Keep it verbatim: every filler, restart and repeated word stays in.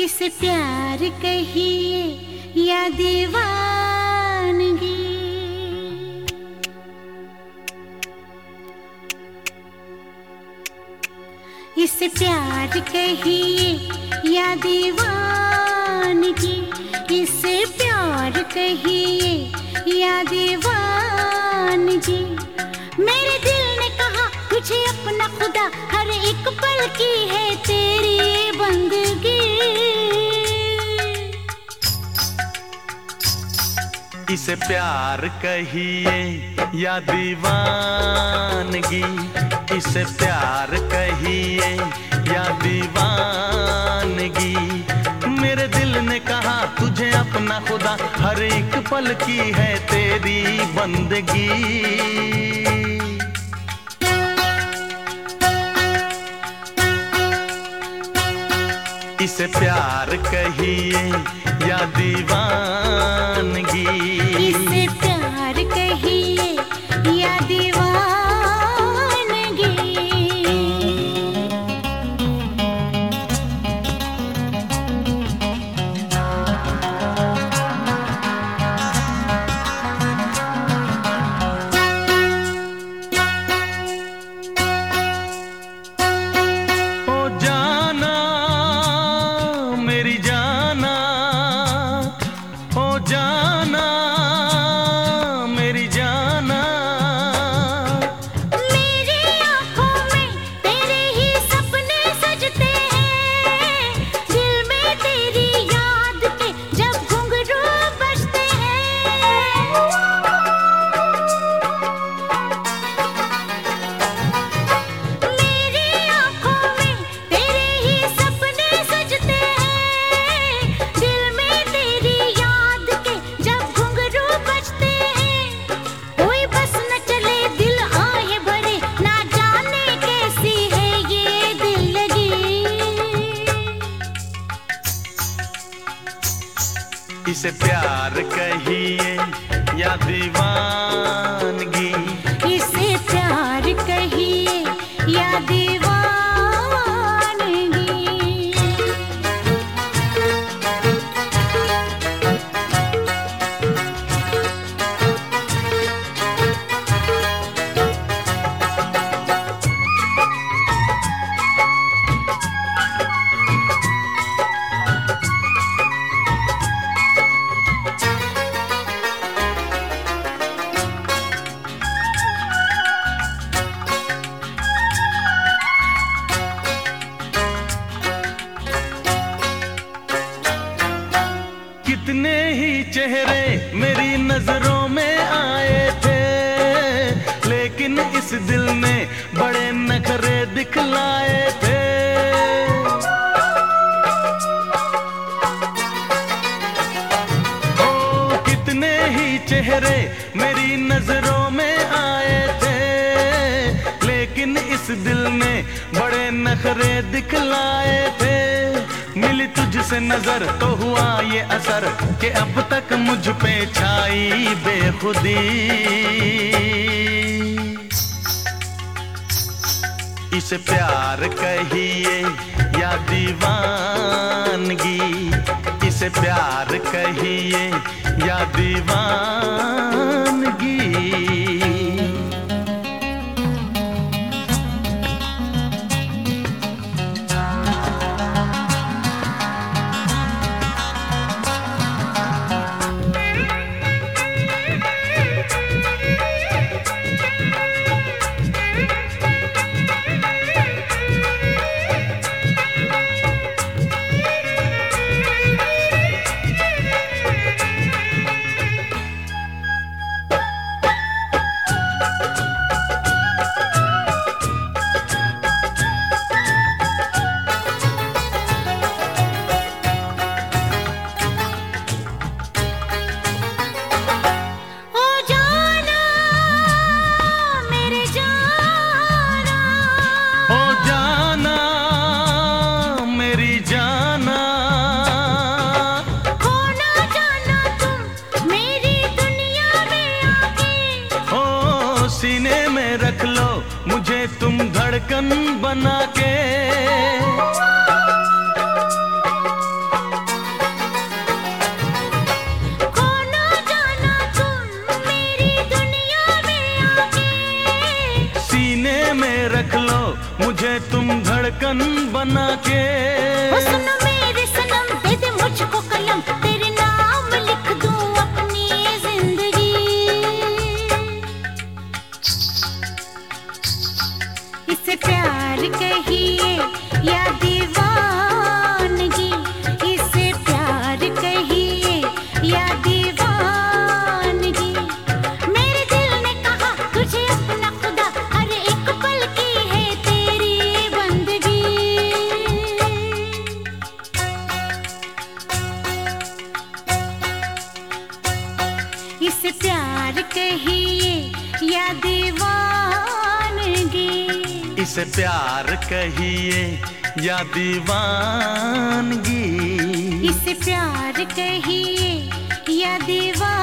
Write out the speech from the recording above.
इसे प्यार कहिए या दीवानगी। इसे प्यार कहिए या दीवानगी। इसे प्यार कहिए या दीवानगी। मेरे दिल ने कहा तुझे अपना खुदा, हर एक पल की है तेरी बंदगी। इसे प्यार कहिए या दीवानगी। इसे प्यार कहिए या दीवानगी। मेरे दिल ने कहा तुझे अपना खुदा, हर एक पल की है तेरी बंदगी। इसे प्यार कहिए या दीवानगी। इसे प्यार कहिए या दीवानगी। ओ जाना मेरी जाना, ओ जाना मेरी जाना। मेरी आँखों में तेरे ही सपने सजते हैं, दिल में तेरी याद के जब घुंघरू बजते हैं। मेरी आँखों में तेरे ही सपने सजते हैं, दिल में तेरी याद के जब घुंघरू बजते हैं। कोई बस न चले दिल आहे भरे, ना जाने कैसी है ये दिल लगी। इसे प्यार कहिए या दीवानगी। इसे प्यार कहिए या दीवानगी। कितने ही चेहरे मेरी नजरों में आए थे, लेकिन इस दिल ने बड़े नखरे दिखलाए थे। ओ कितने ही चेहरे मेरी नजरों में आए थे, लेकिन इस दिल ने बड़े नखरे दिखलाए थे। मिली तुझसे नजर तो हुआ ये असर कि अब तक मुझ पे छाई बेखुदी। इसे प्यार कहिए या दीवानगी। इसे प्यार कहिए या दीवानगी। सीने में रख लो मुझे तुम धड़कन बना के। में रख लो मुझे तुम धड़कन बना के। ओ सुनो मेरे सनम, दे दे मुझको कलम, तेरे नाम लिख दूं अपनी जिंदगी। इसे प्यार कहिए या दीवानगी, इसे प्यार कहिए या दीवानगी। मेरे दिल ने कहा तुझे अपना खुदा, हर एक पल की है तेरी बंदगी। इसे प्यार कहिए या दीवानगी, इसे प्यार कहिए या दीवानगी। इसे प्यार कहिए या दीवानगी।